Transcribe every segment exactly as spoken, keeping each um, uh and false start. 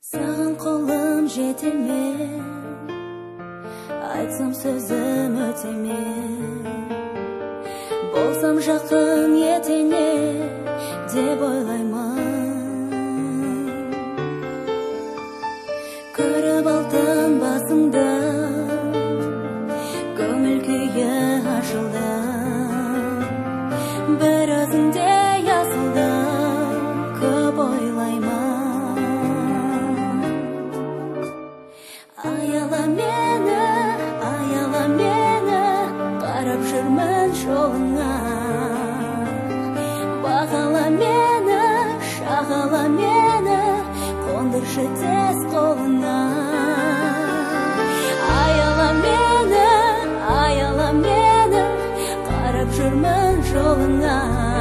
Саған қолым жете ме, айтсам сөзім өте ме, болсам жақын етене деп ойлаймын. Көріп алтын басыңды, көңіл күйі ашылды, бір өзіңде асылды, көп ойлаймын. Аяла мені, аяла мені, қарап жүрмін жолыңа. Бағала мені, шағала мені, қондыршы тез қолыңа. Аяла мені, аяла мені, қарап жүрмін жолыңа.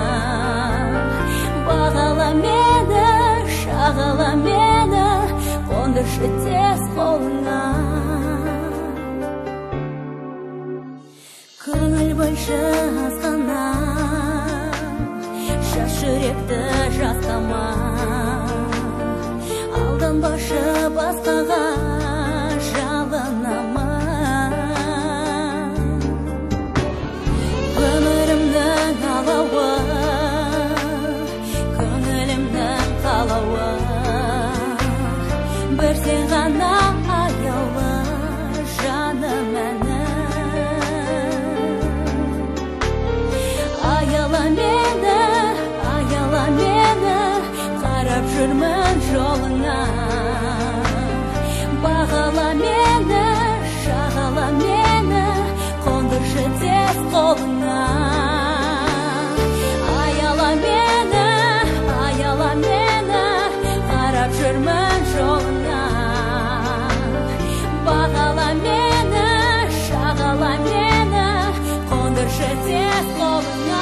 Бағала мені, шағала мені, қондыршы тез қолыңа. Көңіл бөлші азғана, шаш жүректі жастама. Алданбашы басқаға жалынама. Өмірімнің алауы, көңілімнің қалауы, бір сен ғана аяулы жаным әнім. Аяла мені, аяла мені, қарап жүрмін жолыңа. Бағала мені, шағала мені, қондыршы тез қолыңа. Аяла мені, аяла мені, қарап жүрмін жолыңа. Бағала мені, шағала мені, қондыршы тез қолыңа.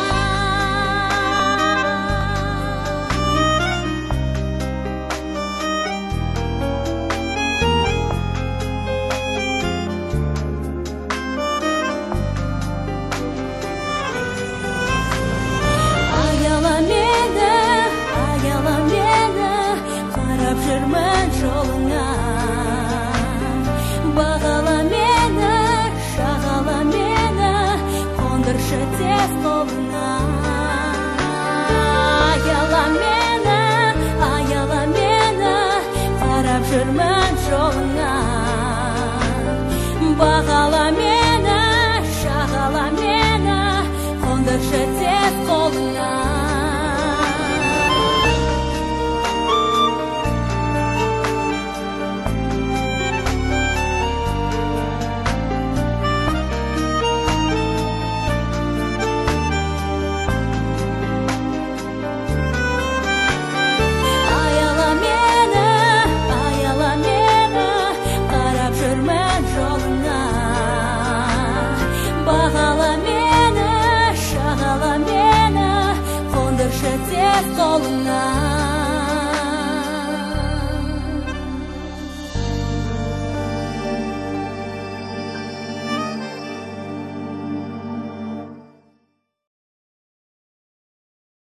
Аяла мені, аяла мені, қарап жүрмін жолыңа. Бағала мені, шағала мені, қондыршы тез қолыңа. Аяла мені, аяла мені, қарап жүрмін жолыңа. Бағала мені, шағала мені, қондыршы тез қолыңа. Бағала мені, шағала мені, қондыршы тез қолыңа.